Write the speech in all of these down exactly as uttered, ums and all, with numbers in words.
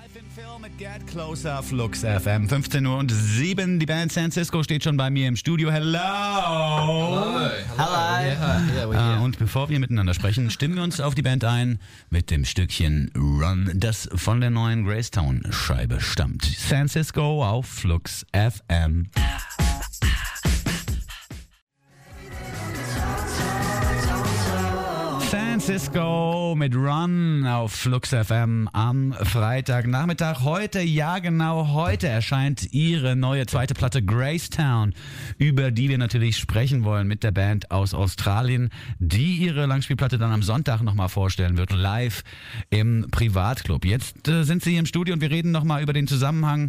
Live im Film mit Get Closer, Flux F M. fünfzehn Uhr und sieben. Die Band San Cisco steht schon bei mir im Studio. Hello! Hello! Hello! Yeah, yeah, we're Äh, und bevor wir miteinander sprechen, stimmen wir uns auf die Band ein mit dem Stückchen Run, das von der neuen Gracetown-Scheibe stammt. San Cisco auf Flux F M. San Cisco mit Run auf Flux F M am Freitagnachmittag. Heute, ja genau heute, erscheint ihre neue zweite Platte Gracetown, über die wir natürlich sprechen wollen mit der Band aus Australien, die ihre Langspielplatte dann am Sonntag nochmal vorstellen wird, live im Privatclub. Jetzt äh, sind sie hier im Studio und wir reden nochmal über den Zusammenhang,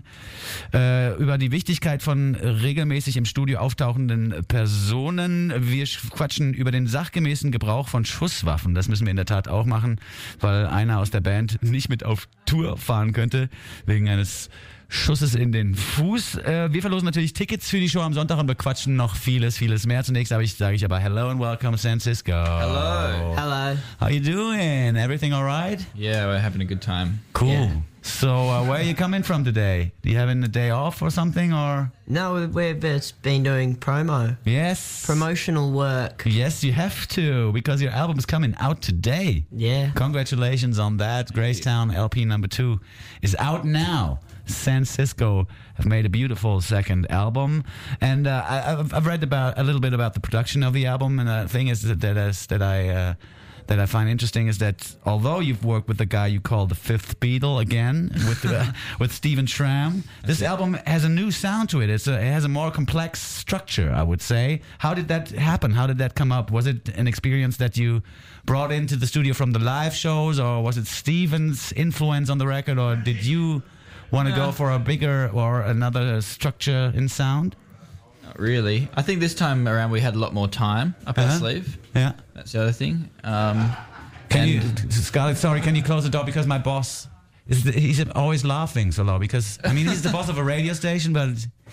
äh, über die Wichtigkeit von regelmäßig im Studio auftauchenden Personen. Wir quatschen über den sachgemäßen Gebrauch von Schusswaffen. Das müssen wir in der Tat auch machen, weil einer aus der Band nicht mit auf Tour fahren könnte, wegen eines Schusses in den Fuß. Äh, wir verlosen natürlich Tickets für die Show am Sonntag und bequatschen noch vieles, vieles mehr. Zunächst sage ich, sage ich aber hello and welcome San Cisco. Hello. Hello. How you doing? Everything all right? Yeah, we're having a good time. Cool. Yeah. So uh, where are you coming from today? Do you having a day off or something or? No, we've just been doing promo. Yes. Promotional work. Yes, you have to, because your album is coming out today. Yeah. Congratulations on that. Gracetown L P number two is out now. San Cisco have made a beautiful second album, and uh, I, I've, I've read about a little bit about the production of the album. And the thing is that that, is, that I uh, that I find interesting is that although you've worked with the guy you call the Fifth Beatle again with uh, with Stephen Schramm, this album has a new sound to it. It's a, it has a more complex structure, I would say. How did that happen? How did that come up? Was it an experience that you brought into the studio from the live shows, or was it Stephen's influence on the record, or did you want to No. go for a bigger or another structure in sound? Not really. I think this time around we had a lot more time up our Uh-huh. sleeve. Yeah. That's the other thing. Um, Can and you, Scarlett? Sorry, can you close the door because my boss is the, he's always laughing so loud because I mean he's the boss of a radio station, but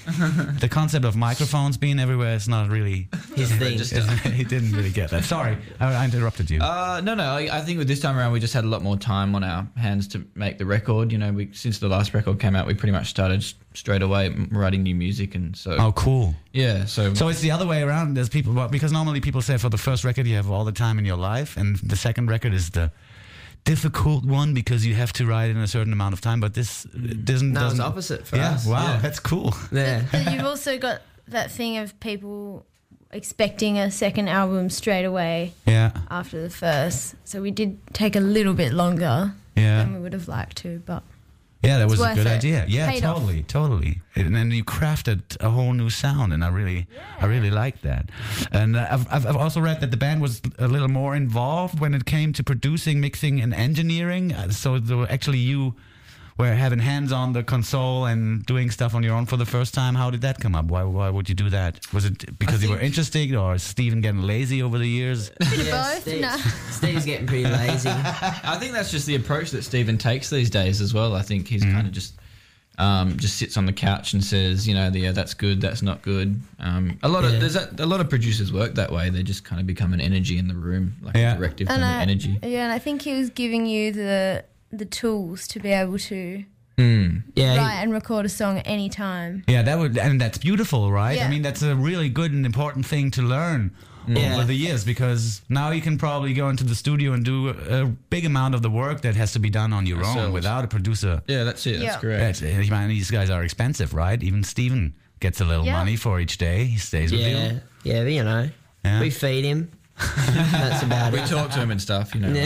the concept of microphones being everywhere is not really His thing. Just- he didn't really get that. Sorry, I, I interrupted you. Uh, no, no. I, I think with this time around, we just had a lot more time on our hands to make the record. You know, we since the last record came out, we pretty much started s- straight away m- writing new music, and so Oh, cool. yeah. So, So it's the other way around. There's people well, because normally people say for the first record you have all the time in your life, and the second record is the difficult one because you have to write in a certain amount of time. But this doesn't. No, it's doesn't opposite for yeah. us. Wow, Yeah. that's cool. Yeah. But you've also got that thing of people expecting a second album straight away Yeah. after the first. So we did take a little bit longer Yeah. than we would have liked to, but Yeah, that was a worth good it. idea. Yeah, Paid off. totally, totally. And then you crafted a whole new sound, and I really, I really liked that. And uh, I've, I've I've also read that the band was a little more involved when it came to producing, mixing, and engineering. Uh, So the, actually, you were having hands on the console and doing stuff on your own for the first time. How did that come up? Why why would you do that? Was it because you were think- interested, or is Steven getting lazy over the years? Yeah, both, Steve- no. Steve's getting pretty lazy. I think that's just the approach that Stephen takes these days as well. I think he's kind of just um, just sits on the couch and says, you know, the, yeah, that's good, that's not good. Um, a lot Yeah. of there's a, a lot of producers work that way. They just kind of become an energy in the room, like Yeah. a directive and kind I, of energy. yeah, and I think he was giving you the the tools to be able to Mm. Yeah. write and record a song at any time. Yeah, that would, and that's beautiful, right? I Yeah. mean, that's a really good and important thing to learn Yeah. over the years, because now you can probably go into the studio and do a, a big amount of the work that has to be done on your own Ourselves. without a producer. Yeah, that's it. That's Yeah. correct. That's, I mean, these guys are expensive, right? Even Steven gets a little Yeah. money for each day he stays with Yeah. you. Yeah, but you know, Yeah. we feed him. That's about We it. talk to him and stuff, you know.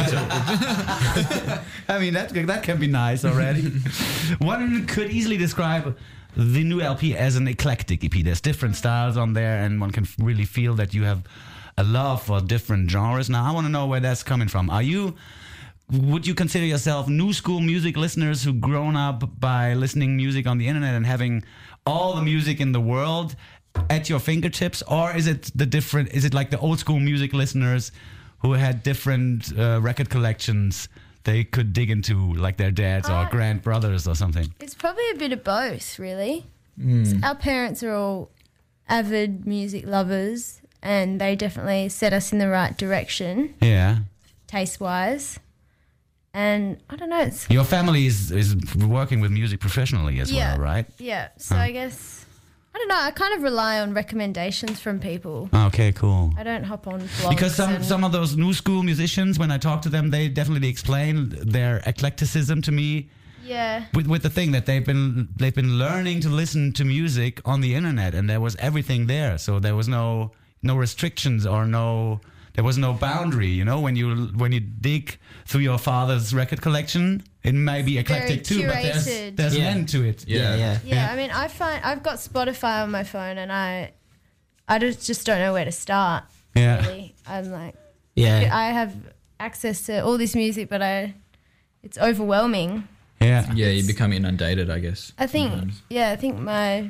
I mean, that that can be nice already. One could easily describe the new L P as an eclectic E P. There's different styles on there, and one can really feel that you have a love for different genres. Now, I want to know where that's coming from. Are you, would you consider yourself new school music listeners who've grown up by listening music on the internet and having all the music in the world at your fingertips, or is it the different? Is it like the old school music listeners who had different uh, record collections they could dig into, like their dads or Uh, grandbrothers or something? It's probably a bit of both, really. Hmm. Our parents are all avid music lovers, and they definitely set us in the right direction, Yeah. taste-wise. And I don't know, it's Your family is, is working with music professionally as Yeah. well, right? yeah. So I guess I don't know. I kind of rely on recommendations from people. Okay, cool. I don't hop on blogs. Because some, and- some of those new school musicians, when I talk to them, they definitely explain their eclecticism to me yeah, with, with the thing that they've been they've been learning to listen to music on the internet, and there was everything there, so there was no no restrictions or no there was no boundary. You know, when you when you dig through your father's record collection, it may be eclectic too, but there's curated. there's Yeah. an end to it. Yeah, yeah. yeah. Yeah. I mean, I find I've got Spotify on my phone, and I I just just don't know where to start. Yeah. Really, I'm like Yeah. I have access to all this music, but I it's overwhelming. Yeah. Yeah, you become inundated, I guess. I think sometimes. yeah, I think my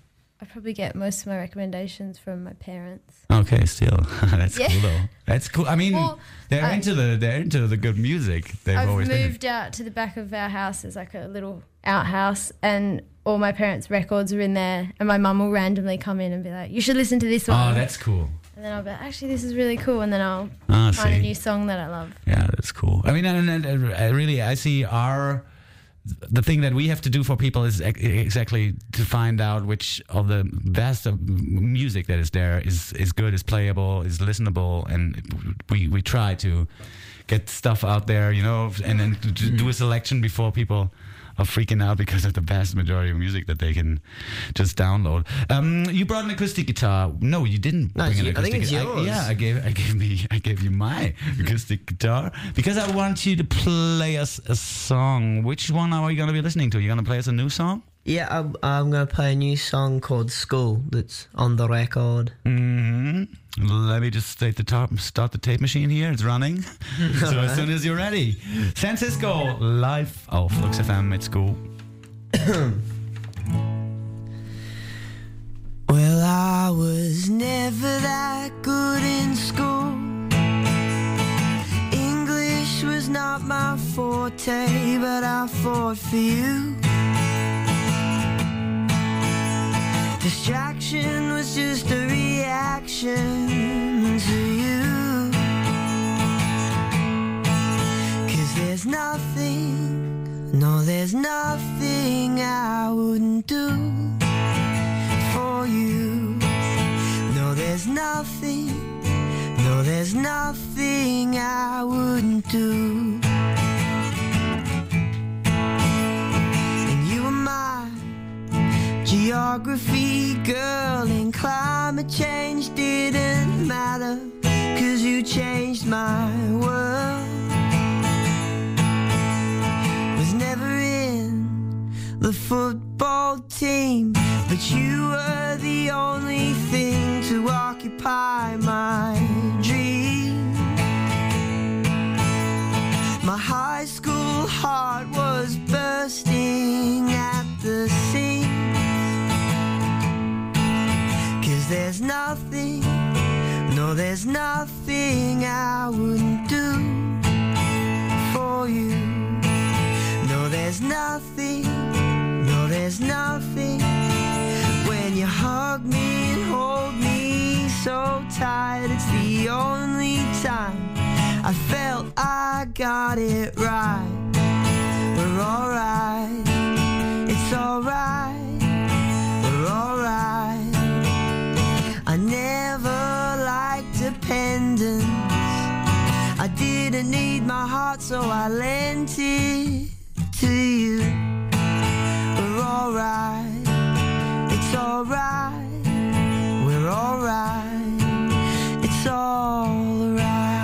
I probably get most of my recommendations from my parents. Okay, still that's Yeah. cool though. That's cool. I mean, Well, they're I- into the they're into the good music. They've I've always been. moved out to the back of our house. There's like a little outhouse, and all my parents' records are in there. And my mum will randomly come in and be like, "You should listen to this one." Oh, that's cool. and then I'll be like, "Actually, this is really cool." And then I'll Ah, find a see. new song that I love. Yeah, that's cool. I mean, and, and, and I really, I see our the thing that we have to do for people is ex- exactly to find out which of the best of music that is there is is good, is playable, is listenable, and we we try to get stuff out there, you know, and then to, to do a selection before people are freaking out because of the vast majority of music that they can just download. Um, you brought an acoustic guitar. No, you didn't. No, bring it's an you- I think acoustic it's guitar. yours. yeah, I gave I gave me I gave you my acoustic guitar because I want you to play us a song. Which one are we going to be listening to? You going to play us a new song? Yeah, I'm, I'm going to play a new song called School that's on the record. hmm Let me just state the top, start the tape machine here. It's running. So as soon as you're ready, San Cisco live auf Flux F M mit School. Well, I was never that good in school. English was not my forte, but I fought for you. Distraction was just a reaction to you. 'Cause there's nothing, no, there's nothing I wouldn't do for you. No, there's nothing, no, there's nothing I wouldn't do. And you were my geography girl, and climate change didn't matter, 'cause you changed my world. Was never in the football team, but you were the only thing to occupy my dream. My high school heart was bursting at the seams, 'cause there's nothing, no, there's nothing I wouldn't do for you. No, there's nothing, no, there's nothing. When you hug me and hold me so tight, it's the only time I felt I got it right. We're alright, it's alright, we're alright. I never liked dependence, I didn't need my heart, so I lent it to you. We're alright, it's alright, we're alright, it's alright.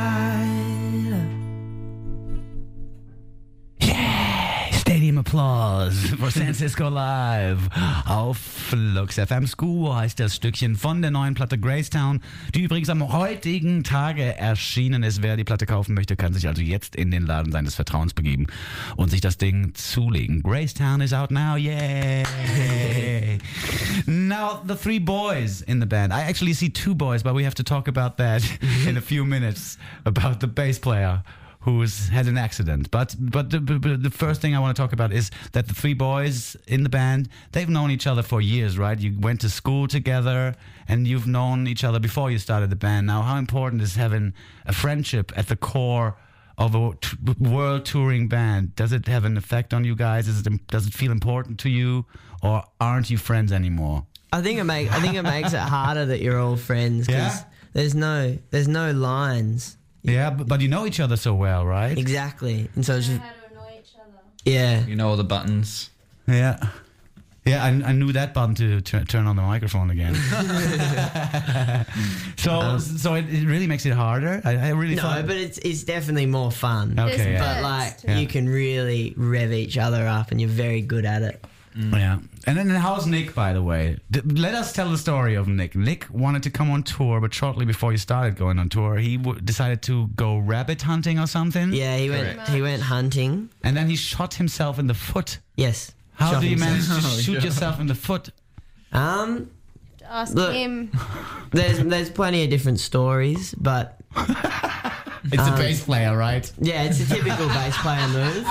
Stadium Applause for San Cisco Live auf Flux F M. School heißt das Stückchen von der neuen Platte Gracetown, die übrigens am heutigen Tage erschienen ist. Wer die Platte kaufen möchte, kann sich also jetzt in den Laden seines Vertrauens begeben und sich das Ding zulegen. Gracetown is out now, yay! Now, the three boys in the band. I actually see two boys, but we have to talk about that in a few minutes, about the bass player who's had an accident. But but the, but the first thing I want to talk about is that the three boys in the band, they've known each other for years, right? You went to school together and you've known each other before you started the band. Now, how important is having a friendship at the core of a t- world touring band? Does it have an effect on you guys? Is it, does it feel important to you, or aren't you friends anymore? I think it make I think it makes it harder that you're all friends because Yeah? there's no there's no lines. Yeah, but, but you know each other so well, right? Exactly, and so it's just How to annoy each other. yeah. You know all the buttons. Yeah. Yeah, I, I knew that button to t- turn on the microphone again. so Um, so it, it really makes it harder. I, I really No, thought. but it's it's definitely more fun. Okay, There's yeah. But like bursts. you can really rev each other up, and you're very good at it. Yeah. And then how's Nick, by the way? D- let us tell the story of Nick. Nick wanted to come on tour, but shortly before he started going on tour, he w- decided to go rabbit hunting or something. Yeah, he went Correct. he went hunting. And then he shot himself in the foot. Yes. How Shot do you himself. manage to Oh, shoot yeah. yourself in the foot? Um, Ask Look. him. there's there's plenty of different stories, but It's Um, a bass player, right? yeah, it's a typical bass player move.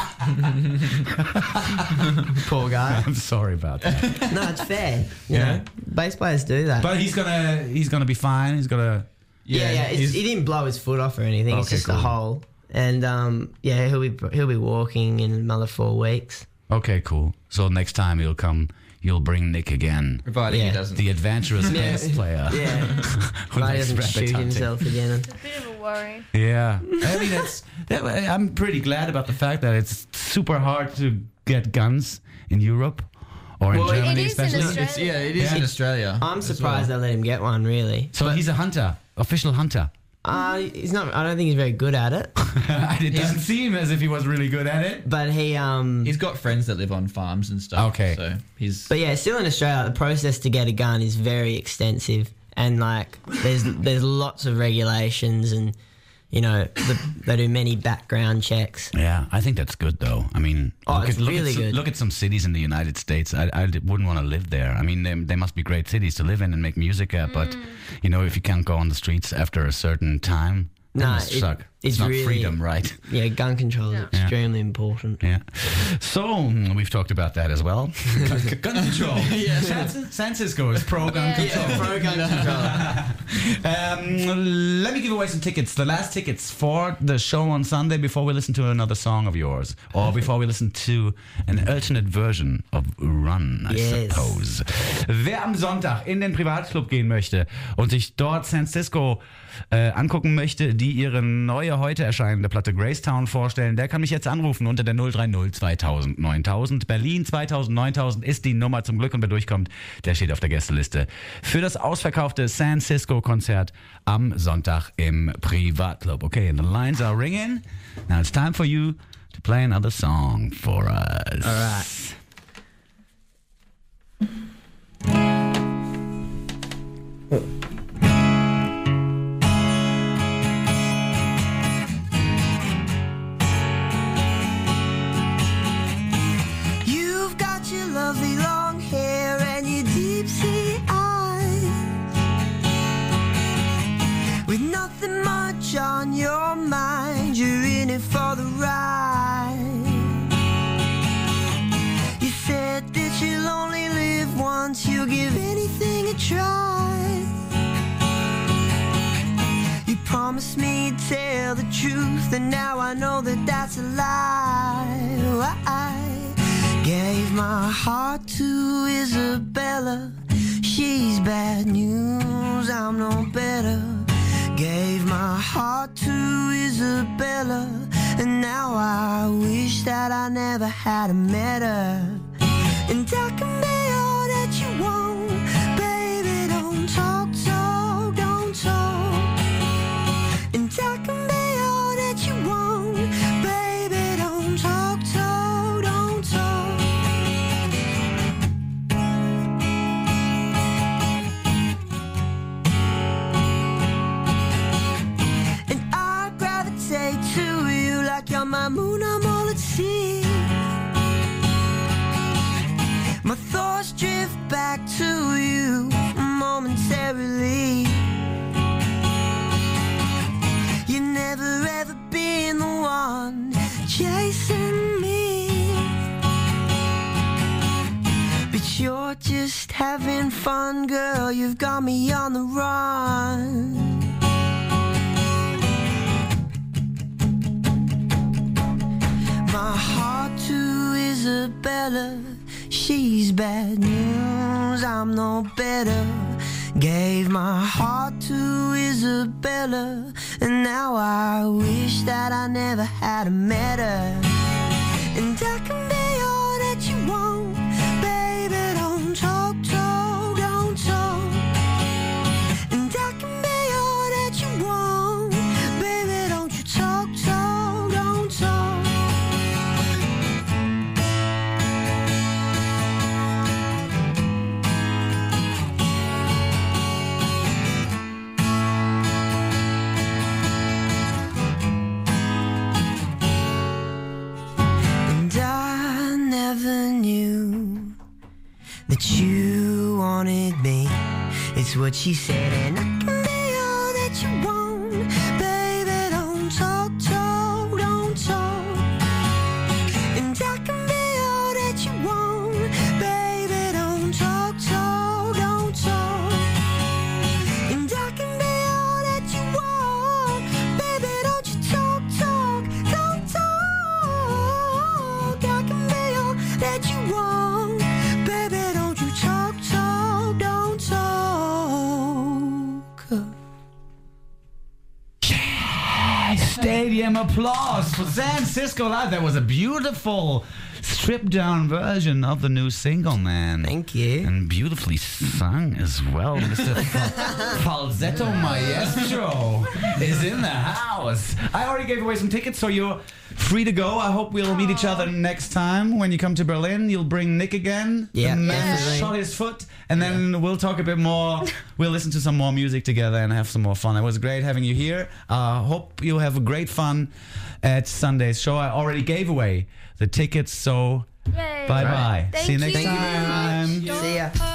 Poor guy. I'm sorry about that. No, it's fair. You Yeah. know, bass players do that. But he's gonna he's gonna be fine. He's gonna. yeah, yeah, it's, he's- he didn't blow his foot off or anything. It's Okay, just cool. a hole. And um, yeah, he'll be he'll be walking in another four weeks. Okay, cool. So next time you'll come, you'll bring Nick again, Providing Yeah. he doesn't. the adventurous bass player. Yeah, who but he likes doesn't rabbit shoot hunting. himself again. It's a bit of a worry. Yeah, I mean that's. That, I'm pretty glad about the fact that it's super hard to get guns in Europe or in Well, it Germany, is in especially. Australia. It's, yeah, it is Yeah. in Australia. I'm as surprised well. they let him get one. Really, So he's a hunter, official hunter. uh, he's not. I don't think he's very good at it. It doesn't seem as if he was really good at it. But he um. He's got friends that live on farms and stuff. Okay. So he's. But yeah, still in Australia, the process to get a gun is very extensive, and like there's there's lots of regulations, and you know the, they do many background checks. Yeah, I think that's good though. I mean, Oh, look, it's at, look, really at, some- good. look at some cities in the United States. I, I d- wouldn't want to live there. I mean, they, they must be great cities to live in and make music at, but you know, if you can't go on the streets after a certain time, that Nah, must it- suck. It's, it's not really- freedom, right? Yeah, gun control is Yeah. extremely important. Yeah. So mm, we've talked about that as well. gun, gun control. Yeah. San, San Francisco is pro gun Yeah. control. pro gun control. Um, let me give away some tickets. The last tickets for the show on Sunday before we listen to another song of yours, or before we listen to an alternate version of Run, I Yes. suppose. Wer am Sonntag in den Privatclub gehen möchte und sich dort San Francisco äh, angucken möchte, die ihre neue, heute erscheinende Platte Gracetown vorstellen, der kann mich jetzt anrufen unter der null drei null zweitausend neuntausend. Berlin zweitausend neuntausend ist die Nummer zum Glück, und wer durchkommt, der steht auf der Gästeliste für das ausverkaufte San Francisco Konzert am Sonntag im Privatclub. Okay, the lines are ringing. Now it's time for you to play another song for us. All right. You've got your lovely long hair and your deep sea eyes, with nothing much on your mind. You're in it for the ride. You said that you'll only live once, you'll give anything a try. You promised me you'd tell the truth, and now I know that that's a lie. I gave my heart to Isabella. She's bad news, I'm no better. Gave my heart to Isabella, and now I wish that I never had met her. And I can be all that you want, baby, don't talk, talk, don't talk. And I can be all that you want, baby, don't talk, talk, don't talk. And I gravitate to you like you're my moon, I'm all at sea. My thoughts drift back to you momentarily. You never ever been the one chasing me, but you're just having fun, girl. You've got me on the run. my heart to Isabella. She's bad news, I'm no better. Gave my heart to Isabella, and now I wish that I never had met her. And I can be all that you want, baby, don't talk, talk, don't talk. And I can be all that you want, baby, don't you talk, talk, don't talk. That you wanted me, it's what she said, and I can be all that you want, baby, don't talk, talk, don't talk. And I can be all that you want, baby, don't talk, talk, don't talk. And I can be all that you want, baby, don't you talk, talk, don't talk. I can be all that you want, baby, don't you talk, talk, don't talk. Stadium applause for San Cisco Live. That was a beautiful stripped down version of the new single, man. Thank you. And beautifully sung as well. Mister Fal- Falsetto Maestro is in the house. I already gave away some tickets, so you're free to go. I hope we'll meet each other next time when you come to Berlin. You'll bring Nick again. Yeah, the man definitely. shot his foot, and then we'll talk a bit more. We'll listen to some more music together and have some more fun. It was great having you here. Uh, hope you have a great fun at Sunday's show. I already gave away the tickets, so Yay. bye bye. Thank See you next you. time. See ya.